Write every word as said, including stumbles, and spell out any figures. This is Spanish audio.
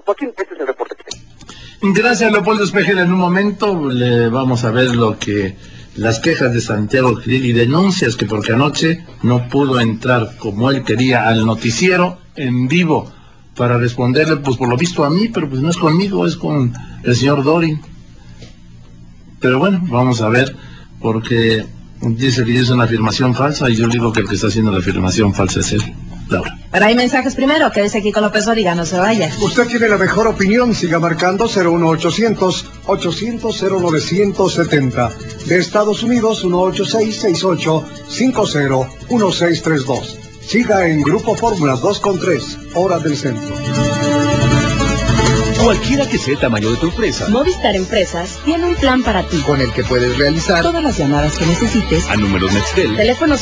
Joaquín, este es el reporte que tengo. Gracias, Leopoldo Espejel. En un momento le vamos a ver lo que las quejas de Santiago Krill y denuncias que porque anoche no pudo entrar como él quería al noticiero en vivo para responderle, pues por lo visto a mí, pero pues no es conmigo, es con el señor Dorin. Pero bueno, vamos a ver, porque dice que es una afirmación falsa y yo digo que el que está haciendo la afirmación falsa es él. Laura. Pero hay mensajes primero, quédese aquí con López Dóriga, no se vaya. Usted tiene la mejor opinión, siga marcando cero uno ochocientos ochocientos cero novecientos setenta. De Estados Unidos, uno ocho seis seis ocho cinco cero uno seis tres dos. Siga en Grupo Fórmula dos con tres, hora del centro. Cualquiera que sea el tamaño de tu empresa, Movistar Empresas tiene un plan para ti, con el que puedes realizar todas las llamadas que necesites a números Nextel, teléfonos